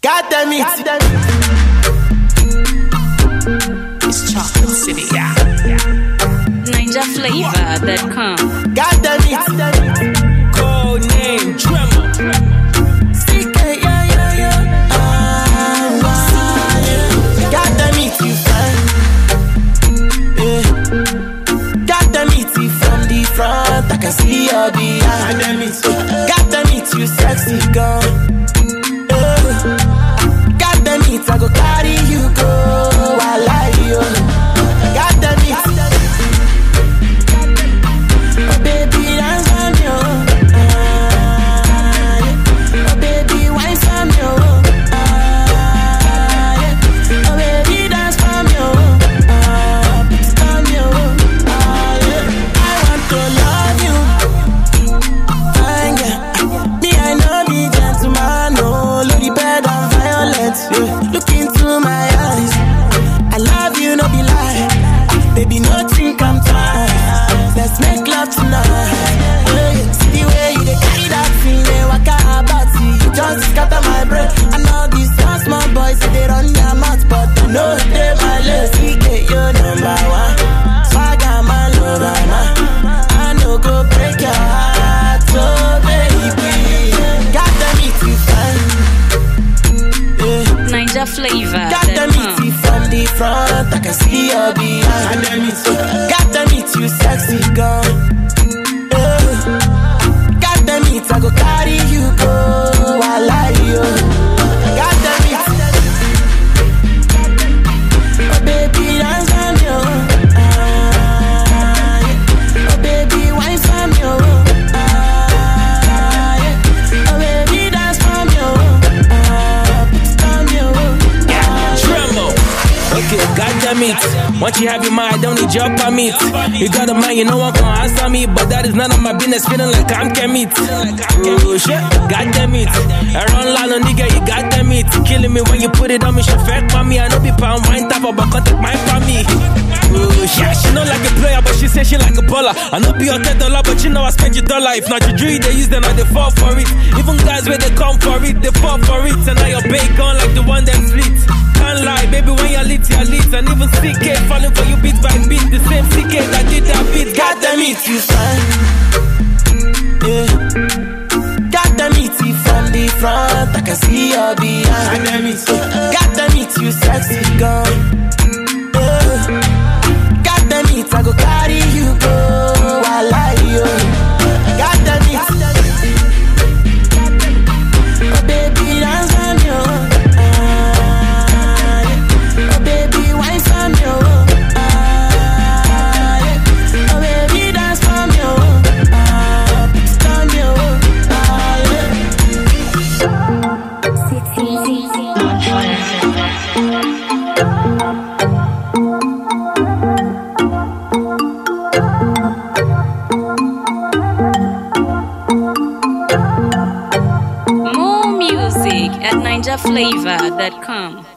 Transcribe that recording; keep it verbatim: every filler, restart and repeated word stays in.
God damn it. It's Chocolate City. Yeah. Ninja Flavor dot com. God damn it. Code name Tremor. C K, yeah, yeah, yeah. Ah, ah, yeah. God damn it, you fine. Yeah. God damn it, you from the front. I can see your behind. God damn it, God damn it, you sexy girl. God damn it, I go carry you go. I like you. God damn it. Oh baby, dance for me, oh. Ah, yeah. Oh baby, wine for me, oh. Ah, yeah. Oh baby, dance for me, oh. Ah, put it on me, oh. Ah, yeah. I want to love you. Fine, yeah. Me, I know be gentleman, no. Lady bed and violence, yeah. Look into my eyes. I love you, no be lie. Baby, no think I'm fine. Let's make love tonight. Yeah. See the way you dey carry that thing, they walk out about it. You just scatter my brain. I know these small, small boys, so they run their mouth, but I know they my list. C K, you number one. Swagger, man, lover, man. I know go break your heart, so baby. God damn it, you fine. Yeah. Ninja Flavor God damn dot it, com. you from the front, I can see your behind. God damn it, God damn it, you sexy girl. Yeah. God damn it, I go carry you go. I like you. God damn it. Oh baby, dance for me, oh. Ah, yeah. Oh baby, wine for me, oh. Ah, yeah. Oh baby, dance for me, oh. Ah, put it on me, oh. Ah, Tremor. Okay, goddamn it. Once you have your mind, I don't need your permit. You got a mind, you know one can answer me, but that is none of my business. Feeling like I'm Kemit. Oh shit, goddamn it. I run loud on nigga, you goddamn it. Killing me when you put it on me, she fake for me. I know be pound wine top, but contact mine for me. Oh shit, she know like a player, but she say she like a baller. I know be your ten dollar, but you know I spend your dollar. If not you dream, they use them, now they fall for it. Even guys where they come for it, they fall for it. And now your bacon like the one that fleet. Can't lie, baby, when you're lit, you're lit. And even C K falling for you beat by beat. The same C K that did that beat. God damn it, you fine. Yeah. God damn it, you from the front, I can see your behind. God damn it, God damn it, you sexy girl. Yeah. God damn it, I go carry you go. I like you. God damn it. Oh baby, dance for me, oh. Ah, yeah. Oh baby, wine for me, oh. Ah, yeah. Oh baby, dance for me, oh. Ah, put it on me, oh. Ah, More music at Ninja Flavor dot com.